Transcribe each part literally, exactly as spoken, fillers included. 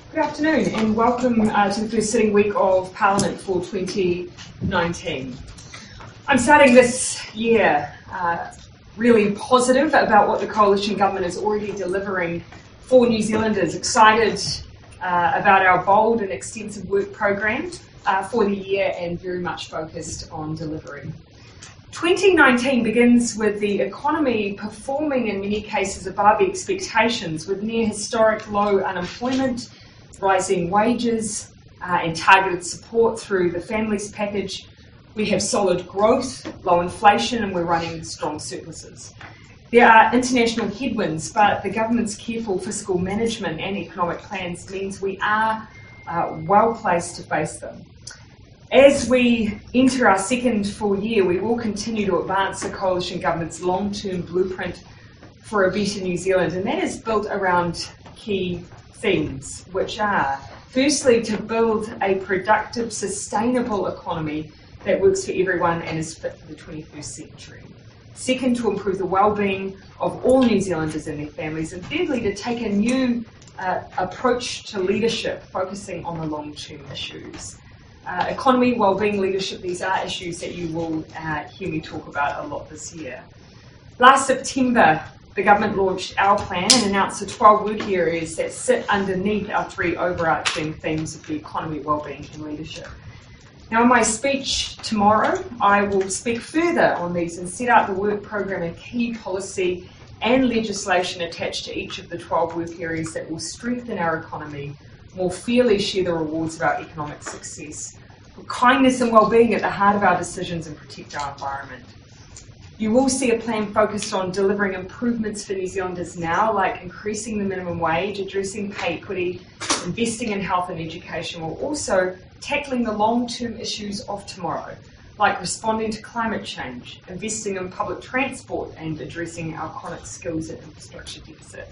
Good afternoon and welcome uh, to the first sitting week of Parliament for twenty nineteen. I'm starting this year uh, really positive about what the Coalition Government is already delivering for New Zealanders, excited uh, about our bold and extensive work programme uh, for the year and very much focused on delivery. twenty nineteen begins with the economy performing in many cases above expectations, with near historic low unemployment, rising wages uh, and targeted support through the Families Package. We have solid growth, low inflation, and we're running strong surpluses. There are international headwinds, but the government's careful fiscal management and economic plans means we are uh, well placed to face them. As we enter our second full year, we will continue to advance the Coalition Government's long-term blueprint for a better New Zealand, and that is built around key themes, which are, firstly, to build a productive, sustainable economy that works for everyone and is fit for the twenty-first century. Second, to improve the well-being of all New Zealanders and their families. And thirdly, to take a new uh, approach to leadership, focusing on the long-term issues. Uh, economy, well-being, leadership, these are issues that you will uh, hear me talk about a lot this year. Last September, the government launched our plan and announced the twelve work areas that sit underneath our three overarching themes of the economy, well-being and leadership. Now, in my speech tomorrow, I will speak further on these and set out the work programme and key policy and legislation attached to each of the twelve work areas that will strengthen our economy, more fairly share the rewards of our economic success, put kindness and well-being at the heart of our decisions and protect our environment. You will see a plan focused on delivering improvements for New Zealanders now, like increasing the minimum wage, addressing pay equity, investing in health and education, while also tackling the long-term issues of tomorrow, like responding to climate change, investing in public transport and addressing our chronic skills and infrastructure deficit.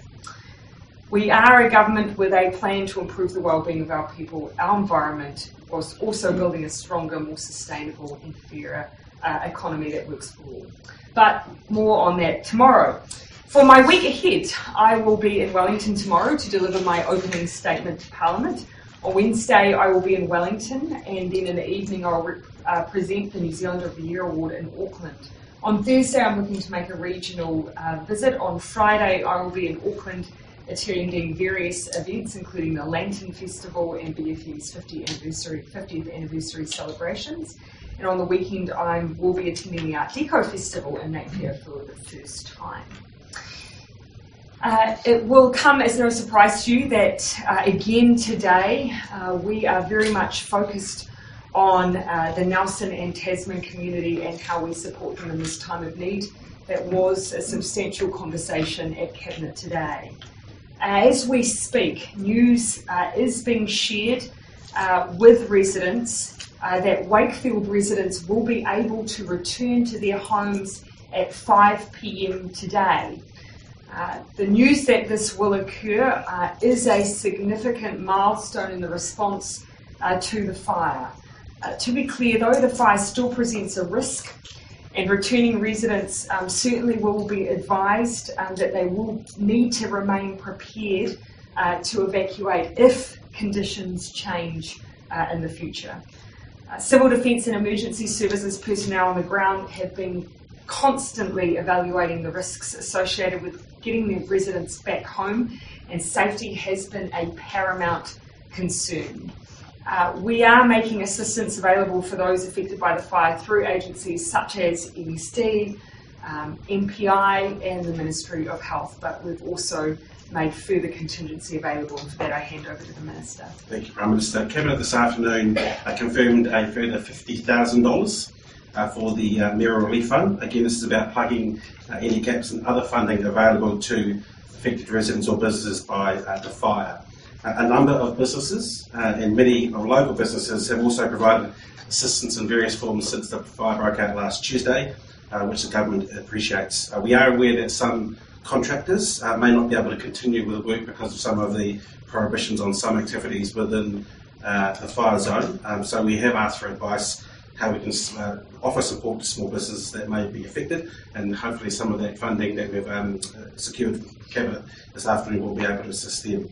We are a government with a plan to improve the well-being of our people, our environment, whilst also building a stronger, more sustainable and fairer uh, economy that works for all. But more on that tomorrow. For my week ahead, I will be in Wellington tomorrow to deliver my opening statement to Parliament. On Wednesday, I will be in Wellington, and then in the evening, I'll uh, present the New Zealander of the Year Award in Auckland. On Thursday, I'm looking to make a regional uh, visit. On Friday, I will be in Auckland attending various events, including the Lantern Festival and B F E's fiftieth anniversary, fiftieth anniversary celebrations. And on the weekend, I will be attending the Art Deco Festival in Napier for the first time. Uh, it will come as no surprise to you that, uh, again today, uh, we are very much focused on uh, the Nelson and Tasman community and how we support them in this time of need. That was a substantial conversation at Cabinet today. As we speak, news uh, is being shared uh, with residents uh, that Wakefield residents will be able to return to their homes at five p m today. Uh, the news that this will occur uh, is a significant milestone in the response uh, to the fire. Uh, to be clear though, the fire still presents a risk, and returning residents um, certainly will be advised um, that they will need to remain prepared uh, to evacuate if conditions change uh, in the future. Uh, Civil Defence and Emergency Services personnel on the ground have been constantly evaluating the risks associated with getting their residents back home, and safety has been a paramount concern. Uh, we are making assistance available for those affected by the fire through agencies such as M S D, um, M P I and the Ministry of Health, but we've also made further contingency available, and for that I hand over to the Minister. Thank you, Prime Minister. Cabinet this afternoon uh, confirmed a further fifty thousand dollars uh, for the uh, Mayoral Relief Fund. Again, this is about plugging uh, any gaps and other funding available to affected residents or businesses by uh, the fire. Uh, a number of businesses uh, and many of local businesses have also provided assistance in various forms since the fire broke out last Tuesday, uh, which the government appreciates. Uh, we are aware that some contractors uh, may not be able to continue with the work because of some of the prohibitions on some activities within uh, the fire zone. Um, so we have asked for advice how we can uh, offer support to small businesses that may be affected, and hopefully some of that funding that we've um, secured with Cabinet this afternoon will be able to assist them.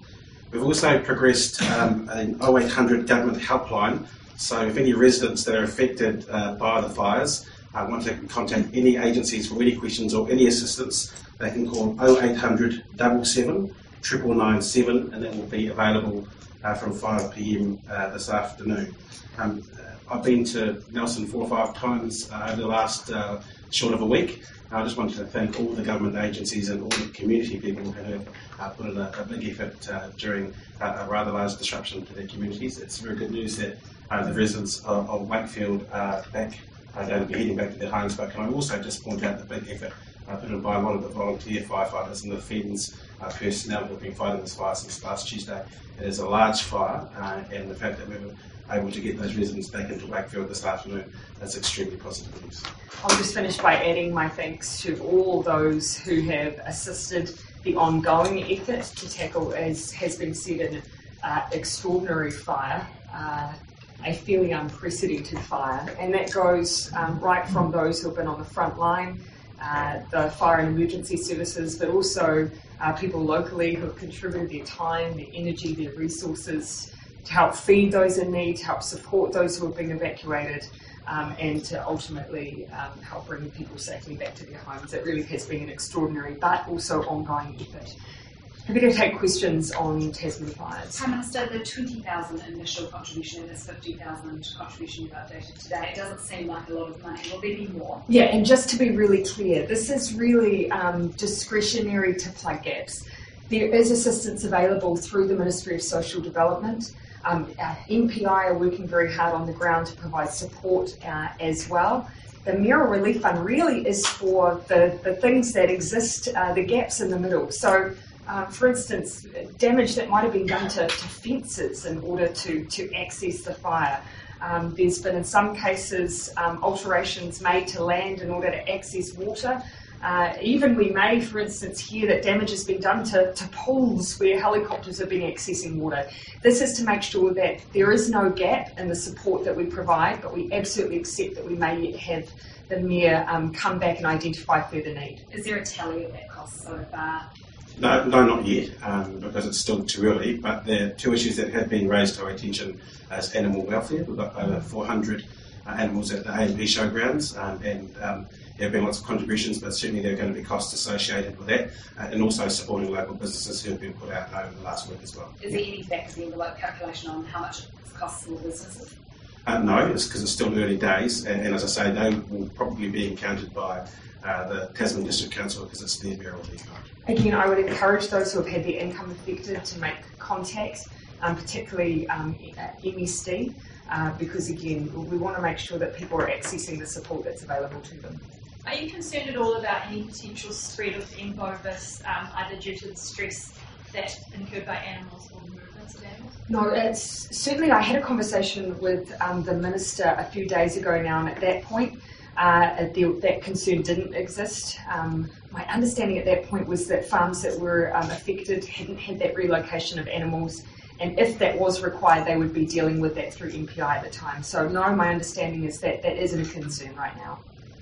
We've also progressed um, an oh eight hundred government helpline, so if any residents that are affected uh, by the fires uh, want to contact any agencies for any questions or any assistance, they can call oh eight hundred, seven seven, nine nine nine seven, and that will be available uh, from five p m uh, this afternoon. Um, I've been to Nelson four or five times uh, over the last uh, short of a week. I just wanted to thank all the government agencies and all the community people who have uh, put in a, a big effort uh, during uh, a rather large disruption to their communities. It's very good news that uh, the residents of, of Wakefield are back, are going to be heading back to their homes, but can I also just point out the big effort uh, put in by a lot of the volunteer firefighters and the F E N S uh, personnel who have been fighting this fire since last Tuesday. It is a large fire, uh, and the fact that we were able to get those residents back into Wakefield this afternoon is extremely positive news. I'll just finish by adding my thanks to all those who have assisted the ongoing effort to tackle, as has been said, an uh, extraordinary fire, uh, a fairly unprecedented fire, and that goes um, right from those who have been on the front line, uh, the fire and emergency services, but also uh, people locally who have contributed their time, their energy, their resources to help feed those in need, to help support those who have been evacuated, um, and to ultimately um, help bring people safely back to their homes. It really has been an extraordinary but also ongoing effort. Happy to take questions on Tasman fires. Prime Minister, the twenty thousand initial contribution and this fifty thousand contribution you've updated today, it doesn't seem like a lot of money. Will there be more? Yeah, and just to be really clear, this is really um, discretionary to plug gaps. There is assistance available through the Ministry of Social Development. Um, uh, M P I are working very hard on the ground to provide support uh, as well. The Mayoral Relief Fund really is for the, the things that exist, uh, the gaps in the middle. So, uh, for instance, damage that might have been done to, to fences in order to, to access the fire. Um, there's been, in some cases, um, alterations made to land in order to access water. Uh, even we may, for instance, hear that damage has been done to, to pools where helicopters have been accessing water. This is to make sure that there is no gap in the support that we provide, but we absolutely accept that we may yet have the Mayor um, come back and identify further need. Is there a tally of that cost so far? No, no, not yet, um, because it's still too early, but there are two issues that have been raised to our attention as animal welfare. We've got over four hundred uh, animals at the A and B showgrounds, um, and um, there have been lots of contributions, but certainly there are going to be costs associated with that, uh, and also supporting local businesses who have been put out over the last week as well. Is there any back of the envelope calculation on how much it costs small businesses? Uh, no, it's because it's still early days, and, and as I say, they will probably be encountered by uh, the Tasman District Council because it's their Mayoral Relief Fund. Again, I would encourage those who have had their income affected to make contact, um, particularly um, M S D, uh, because again, we want to make sure that people are accessing the support that's available to them. Are you concerned at all about any potential spread of M. bovis, um, either due to the stress that incurred by animals or the movements of animals? No, it's certainly. I had a conversation with um, the Minister a few days ago now, and at that point, uh, the, that concern didn't exist. Um, my understanding at that point was that farms that were um, affected hadn't had that relocation of animals, and if that was required, they would be dealing with that through M P I at the time. So no, my understanding is that that isn't a concern right now.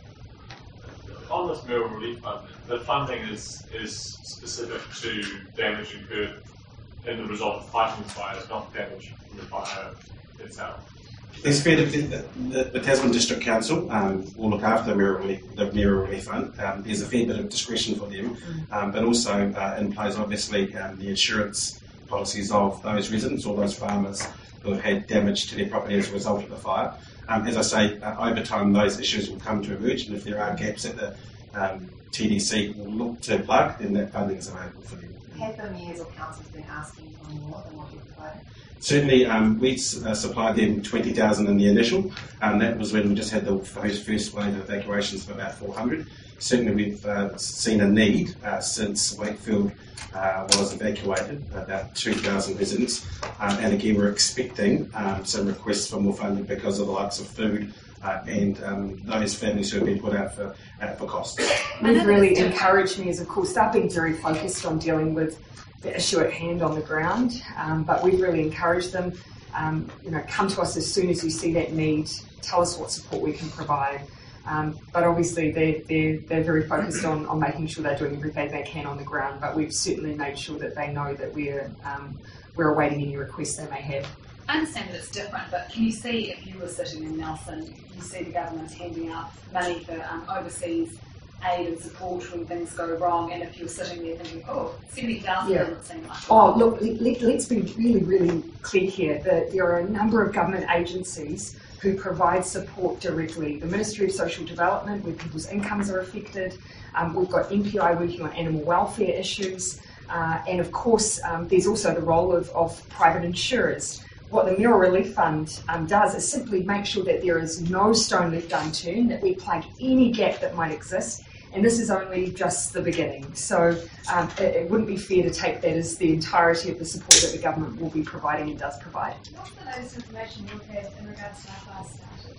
On this Mayoral Relief Fund, the funding is is specific to damage incurred in the result of fighting the fires, not damage from the fire itself. It's fair to the, the, the Tasman District Council um, will look after the Mayoral Relief, the Mayoral Relief Fund. Um, there's a fair bit of discretion for them, um, but also uh, in place, obviously, um, the insurance policies of those residents or those farmers who have had damage to their property as a result of the fire. Um, as I say, uh, over time those issues will come to emerge, and if there are gaps that the um, T D C will look to plug, then that funding is available for them. Have the mayors or councils been asking for more than what you've provided? Certainly, um, we uh, supplied them twenty thousand in the initial, and that was when we just had the first, first wave of evacuations of about four hundred. Certainly, we've uh, seen a need uh, since Wakefield uh, was evacuated, about two thousand residents, um, and again, we're expecting um, some requests for more funding because of the likes of food uh, and um, those families who have been put out for, uh, for costs. What really encouraged me is, of course, they've been very focused on dealing with the issue at hand on the ground, um, but we've really encouraged them, um, you know, come to us as soon as you see that need, tell us what support we can provide. Um, but obviously they're, they're, they're very focused on, on making sure they're doing everything they can on the ground, but we've certainly made sure that they know that we're, um, we're awaiting any requests they may have. I understand that it's different, but can you see if you were sitting in Nelson, you see the government handing out money for um, overseas aid and support when things go wrong, and if you're sitting there thinking, oh, seventy thousand Yeah. doesn't seem like a Oh, lot. look, let, let's be really, really clear here that there are a number of government agencies who provide support directly. The Ministry of Social Development, where people's incomes are affected. Um, we've got N P I working on animal welfare issues. Uh, and of course, um, there's also the role of, of private insurers. What the Mural Relief Fund um, does is simply make sure that there is no stone left unturned, that we plug any gap that might exist, and this is only just the beginning. So um, it, it wouldn't be fair to take that as the entirety of the support that the government will be providing and does provide. What's the latest information you've had in regards to how far started?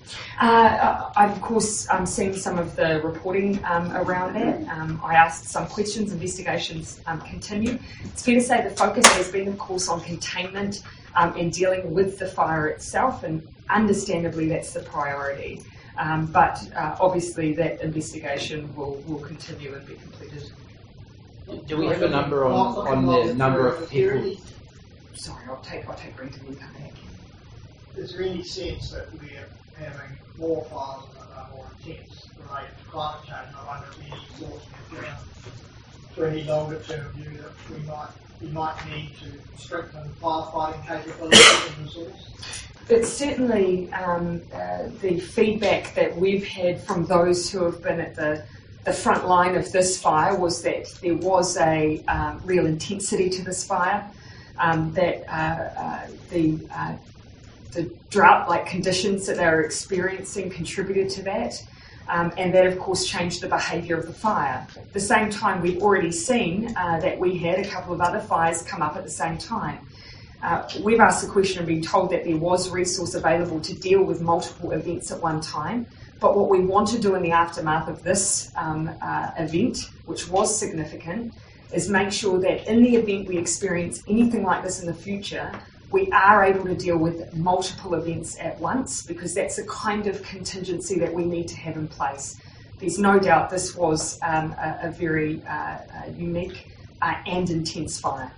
Uh, I've of course um, seen some of the reporting um, around that. Um, I asked some questions, investigations um, continue. It's fair to say the focus has been of course on containment um, and dealing with the fire itself, and understandably that's the priority. Um, but uh, obviously that investigation will, will continue and be completed. Do we have a number on, on the number of people? Sorry, I'll take, I'll take Brenton and come back. Is there any sense that we're having more fires that are more intense related to climate change? I wonder if any thoughts have given to any longer term view that we might we might need to strengthen firefighting capabilities and resource? It's certainly um, uh, the feedback that we've had from those who have been at the, the front line of this fire was that there was a um, real intensity to this fire, um, that uh, uh, the, uh, the drought-like conditions that they were experiencing contributed to that, um, and that of course changed the behaviour of the fire. At the same time, we've already seen uh, that we had a couple of other fires come up at the same time. Uh, we've asked the question and been told that there was resource available to deal with multiple events at one time, but what we want to do in the aftermath of this um, uh, event, which was significant, is make sure that in the event we experience anything like this in the future, we are able to deal with multiple events at once, because that's the kind of contingency that we need to have in place. There's no doubt this was um, a, a very uh, uh, unique uh, and intense fire.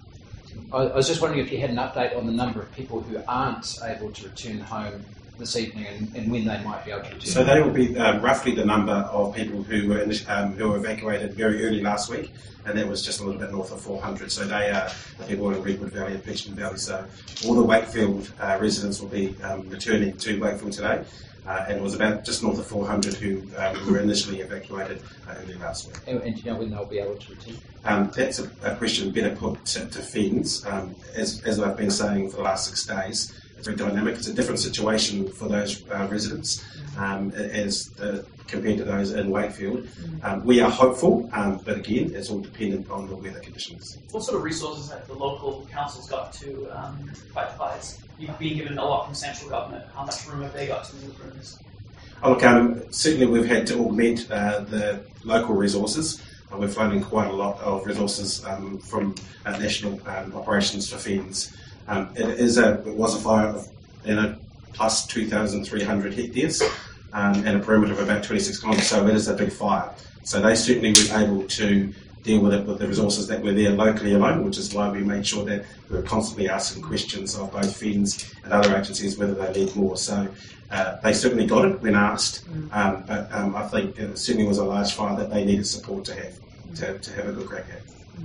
I was just wondering if you had an update on the number of people who aren't able to return home this evening, and, and when they might be able to return. So that will be um, roughly the number of people who were in, um, who were evacuated very early last week, and that was just a little bit north of four hundred. So they are the people in Redwood Valley and Peachman Valley. So all the Wakefield uh, residents will be um, returning to Wakefield today, uh, and it was about just north of four hundred who um, were initially evacuated uh, early last week. And, and do you know when they'll be able to return? Um, that's a, a question better put to, to FENS. Um, as, as I've been saying for the last six days, it's very dynamic. It's a different situation for those uh, residents um, as the, compared to those in Wakefield. Um, we are hopeful, um, but again, it's all dependent on the weather conditions. What sort of resources have the local councils got to um, fight the fires? You've been given a lot from central government. How much room have they got to move from this? Oh, look, um, certainly we've had to augment uh, the local resources. Uh, we're funding quite a lot of resources um, from uh, national um, operations for FENS. Um, it is a it was a fire of you know plus two thousand three hundred hectares um, and a perimeter of about twenty-six kilometres. So it is a big fire. So they certainly were able to deal with it with the resources that were there locally alone, which is why we made sure that we were constantly asking questions of both FENS and other agencies whether they need more. So uh, they certainly got it when asked, um, but um, I think it certainly was a large fire that they needed support to have to, to have a good crack at.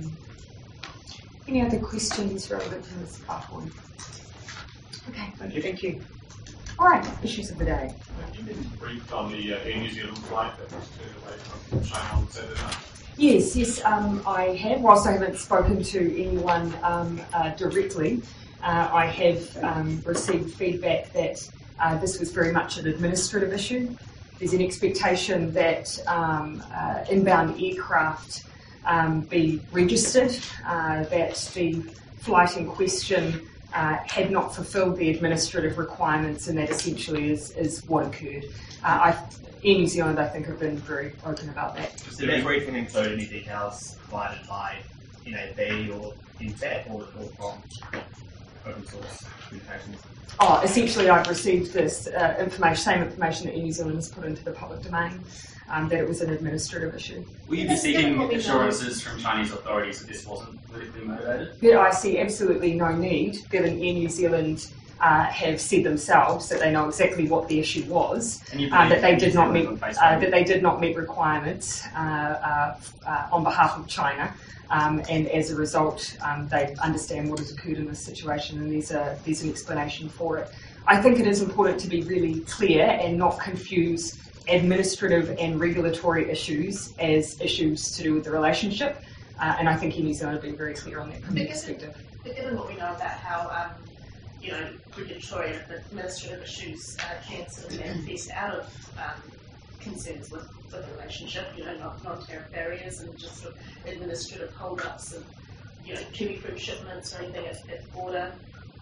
Any other questions relevant to this platform? Okay, Thank you. thank you. All right, issues of the day. Have you been briefed on the uh, Air New Zealand flight that was turned away from China on Saturday night? Yes, yes, um, I have. Whilst I haven't spoken to anyone um, uh, directly, uh, I have um, received feedback that uh, this was very much an administrative issue. There's an expectation that um, uh, inbound aircraft um, be registered, uh, that the flight in question uh, had not fulfilled the administrative requirements, and that essentially is, is what occurred. Uh, I, Air New Zealand, I think, have been very open about that. Does the debriefing include any details provided by N A B or N T A P or, or from open source communications? Oh, essentially, I've received this uh, information, same information that Air New Zealand has put into the public domain, um, that it was an administrative issue. Will you be seeking assurances from Chinese authorities that this wasn't politically motivated? But I see absolutely no need, given Air New Zealand uh, have said themselves that they know exactly what the issue was, uh, that they did not meet uh, that they did not meet requirements uh, uh, uh, on behalf of China. Um, and as a result, um, they understand what has occurred in this situation, and there's, a, there's an explanation for it. I think it is important to be really clear and not confuse administrative and regulatory issues as issues to do with the relationship, uh, and I think Air New Zealand have been very clear on that from their perspective. But given what we know about how um, you know, regulatory and administrative issues uh, can sort of manifest out of um, concerns with, with the relationship, you know, not non-tariff barriers and just sort of administrative hold-ups and, you know, kiwi fruit shipments or anything at, at the border.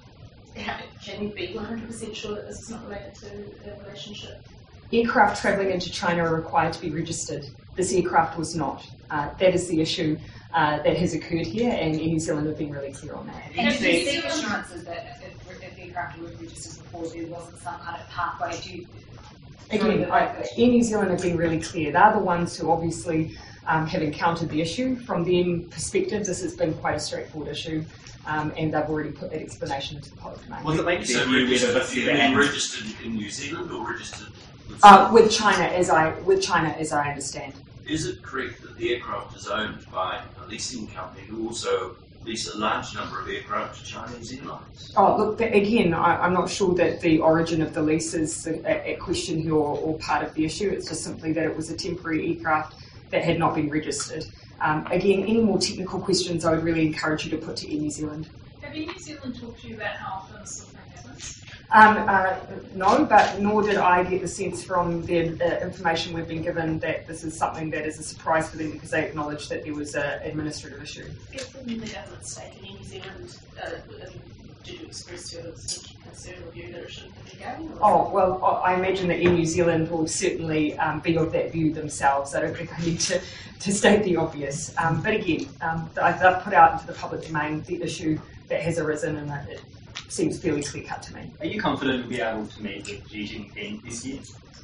How, can you be one hundred percent sure that this is not related to the relationship? Aircraft travelling into China are required to be registered. This aircraft was not. Uh, that is the issue uh, that has occurred here, and Air New Zealand have been really clear on that. And if you see assurances that if, if aircraft were registered before, there wasn't some kind of pathway to Again, I, Air New Zealand have been really clear. They're the ones who obviously um, have encountered the issue. From their perspective, this has been quite a straightforward issue, um, and they've already put that explanation into the public domain. Was it like so registered, registered in New Zealand or registered with, uh, with China, as I with China, as I understand. Is it correct that the aircraft is owned by a leasing company who also lease a large number of aircraft to Chinese airlines? Oh, look, again, I, I'm not sure that the origin of the lease is a, a question here or, or part of the issue. It's just simply that it was a temporary aircraft that had not been registered. Um, again, any more technical questions I would really encourage you to put to Air New Zealand. Have Air New Zealand talked to you about how often this sort of thing happens? Um, uh, no, but nor did I get the sense from the uh, information we've been given that this is something that is a surprise for them, because they acknowledged that there was an administrative issue. If the government's taken in New Zealand, uh, did you express your concern or view that it shouldn't be going? Or? Oh, well, I imagine that Air New Zealand will certainly um, be of that view themselves. I don't think I need to, to state the obvious. Um, but again, um, they've put out into the public domain the issue that has arisen, and it seems fairly clear cut to me. Are you confident you'll be able to meet with Xi Jinping this year?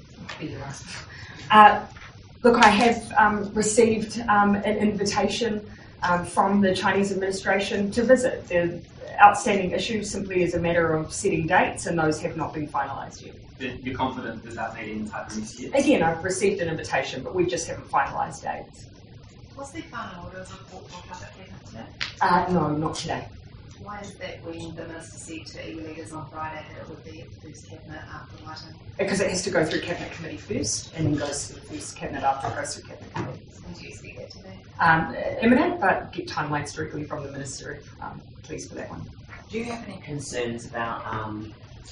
Uh, look, I have um, received um, an invitation um, from the Chinese administration to visit. The outstanding issue simply is a matter of setting dates, and those have not been finalised yet. But you're confident that that meeting is happening this year? Again, I've received an invitation, but we just haven't finalised dates. Was the final order of report brought up at Cabinet today? Uh, no, not today. Why is that when the Minister said to E U leaders on Friday that it would be at the first Cabinet after Whiting? Because it has to go through Cabinet Committee first, and then goes to the first Cabinet after it goes through Cabinet Committee. And do you expect that to be? Um, imminent, but get timelines directly from the Minister if um, pleased for that one. Do you have any concerns about um,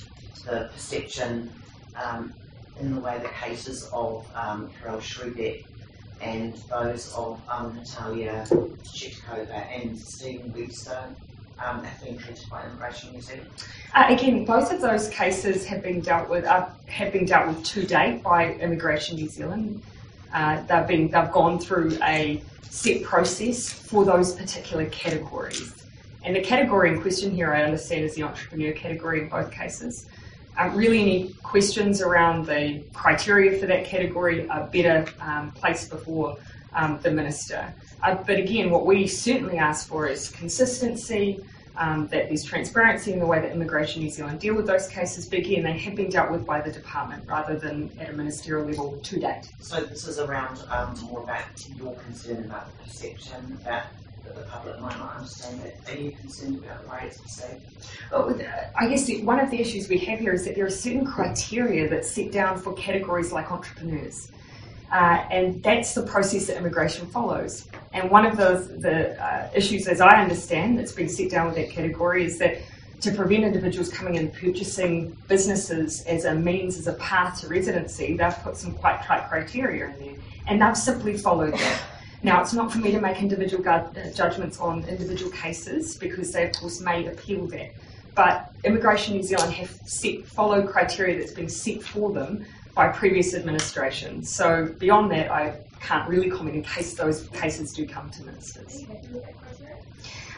the perception um, in the way the cases of um, Karel Schrebeck and those of um, Natalia Chetkova and Stephen Webster um, have been treated by Immigration New Zealand? Uh, again, both of those cases have been dealt with uh, have been dealt with to date by Immigration New Zealand. Uh, they've been they've gone through a set process for those particular categories. And the category in question here, I understand, is the entrepreneur category in both cases. Um, really, any questions around the criteria for that category are better um, placed before um, the Minister. Uh, but again, what we certainly ask for is consistency, um, that there's transparency in the way that Immigration New Zealand deal with those cases. But again, they have been dealt with by the department rather than at a ministerial level to date. So this is around um, more about your concern about the perception that that the public might not understand it. Are you concerned about the way it's perceived? Well, I guess the, one of the issues we have here is that there are certain criteria that's set down for categories like entrepreneurs. Uh, and that's the process that immigration follows. And one of the, the uh, issues, as I understand, that's been set down with that category is that to prevent individuals coming in purchasing businesses as a means, as a path to residency, they've put some quite tight criteria in there. And they've simply followed that. Now, it's not for me to make individual judgments on individual cases, because they, of course, may appeal that. But Immigration New Zealand have set, followed criteria that's been set for them by previous administrations. So beyond that, I can't really comment in case those cases do come to ministers.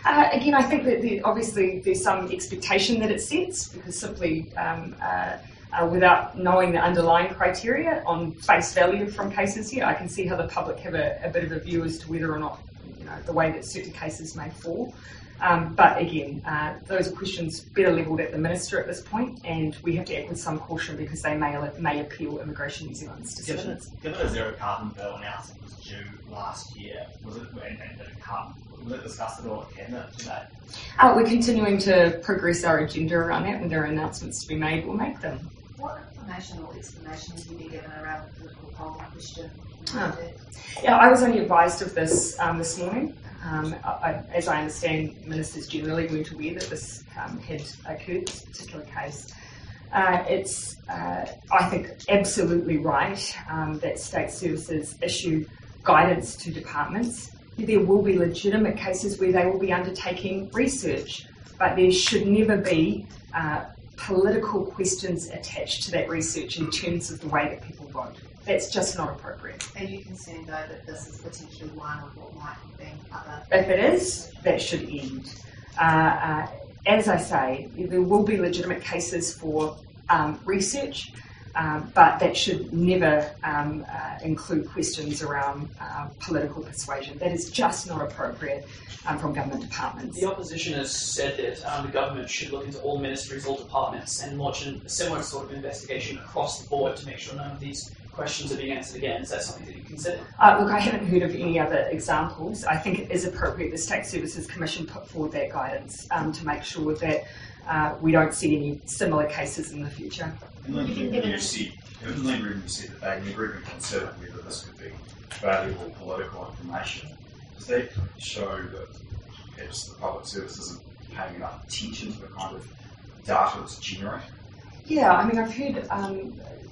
Uh, again, I think that the, obviously there's some expectation that it sets, because simply um, uh, uh, without knowing the underlying criteria on face value from cases here, I can see how the public have a, a bit of a view as to whether or not, you know, the way that certain cases may fall. Um, but again, uh, those are questions better levelled at the Minister at this point, and we have to act with some caution because they may may appeal Immigration New Zealand's decisions. Given, given the zero carbon bill announcement was due last year, was it, and, and did it come, was it discussed at all at Cabinet today? Uh, we're continuing to progress our agenda around that. When there are announcements to be made, we'll make them. What information or explanation have you been given around the political polling question? Oh. Yeah, I was only advised of this um, this morning. Um, I, as I understand, ministers generally weren't aware that this um, had occurred, this particular case. Uh, it's, uh, I think, absolutely right um, that state services issue guidance to departments. There will be legitimate cases where they will be undertaking research, but there should never be uh, political questions attached to that research in terms of the way that people vote. That's just not appropriate. Are you concerned, though, that this is potentially one of what might have been other... If it is, that should end. Uh, uh, as I say, there will be legitimate cases for um, research, um, but that should never um, uh, include questions around uh, political persuasion. That is just not appropriate um, from government departments. The opposition has said that um, the government should look into all ministries, all departments, and launch a similar sort of investigation across the board to make sure none of these questions are being answered again. Is that something that you consider? Uh, look, I haven't heard of any other examples. I think it is appropriate the State Services Commission put forward that guidance um, to make sure that uh, we don't see any similar cases in the future. In Lynn you said, in Lynn you said that they never even considered whether this could be valuable political information. Does that show that perhaps the public service isn't paying enough attention to the kind of data it's generating? Yeah, I mean, I've heard um,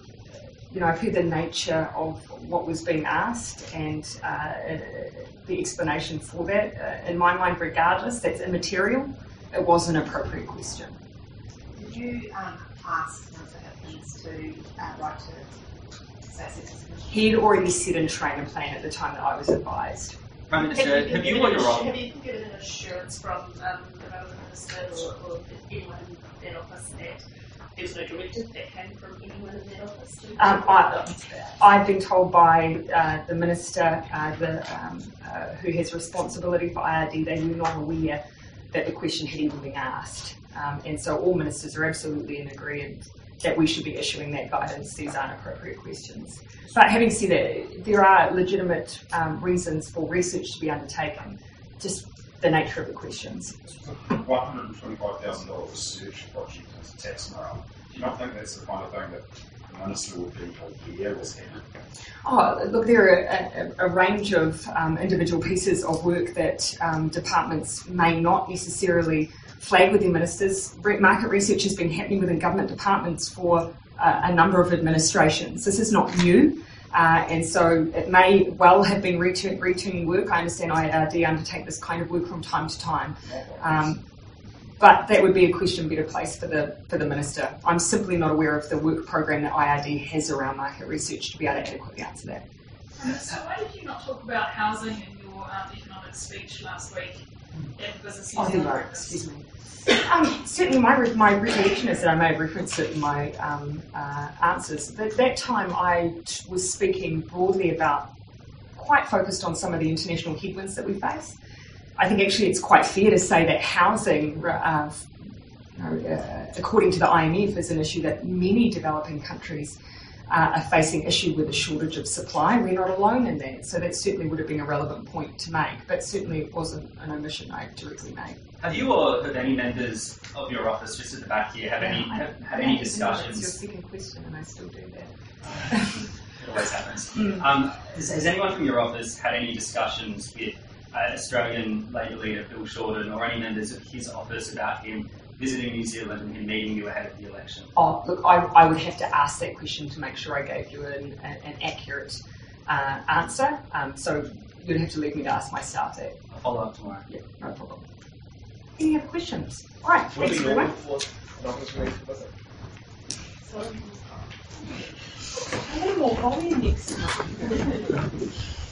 you know, I've heard the nature of what was being asked and uh, the explanation for that. Uh, in my mind, regardless, that's immaterial. It was an appropriate question. Did you um, ask Minister Hipkins to uh, write to State Services Commission? He'd already set in train and plan at the time that I was advised. Prime Minister, have you or your office? Have you given an assurance from um, the relevant minister or, or anyone in that office that there was no directive that came from anyone in that office? Um, I, I've been told by uh, the minister uh, the, um, uh, who has responsibility for I R D, they were not aware that the question had even been asked. Um, and so all ministers are absolutely in agreement that we should be issuing that guidance. These aren't appropriate questions. But having said that, there are legitimate um, reasons for research to be undertaken, just the nature of the questions. one hundred twenty-five thousand dollars research project as a tax morale. Do you not think that's the kind of thing that the Minister would be aware was happening? Oh, look, there are a, a, a range of um, individual pieces of work that um, departments may not necessarily flag with their ministers. Market research has been happening within government departments for uh, a number of administrations. This is not new. Uh, and so it may well have been return, returning work. I understand I R D undertake this kind of work from time to time. Um, but that would be a question better placed for the for the Minister. I'm simply not aware of the work program that I R D has around market research to be able to adequately answer that. Um, so why did you not talk about housing in your um, economic speech last week at Business New Zealand? Oh, right, excuse me. Um, certainly my, re my recollection is that I may have referenced it in my um, uh, answers. At that time I was speaking broadly about, quite focused on some of the international headwinds that we face. I think actually it's quite fair to say that housing, uh, you know, uh, according to the I M F, is an issue that many developing countries uh, are facing issue with a shortage of supply. We're not alone in that, so that certainly would have been a relevant point to make, but certainly it wasn't an omission I directly made. Have you or have any members of your office, just at the back here, have any have, had any discussions? That's your second question, and I still do that. It always happens. Mm. Um, has, has anyone from your office had any discussions with uh, Australian Labor leader Bill Shorten or any members of his office about him visiting New Zealand and him meeting you ahead of the election? Oh, look, I, I would have to ask that question to make sure I gave you an, an accurate uh, answer. Um, so you'd have to leave me to ask my staff that. I'll follow up tomorrow. Yeah, no problem. Any other questions? All right, thanks very much. A little more volume next time.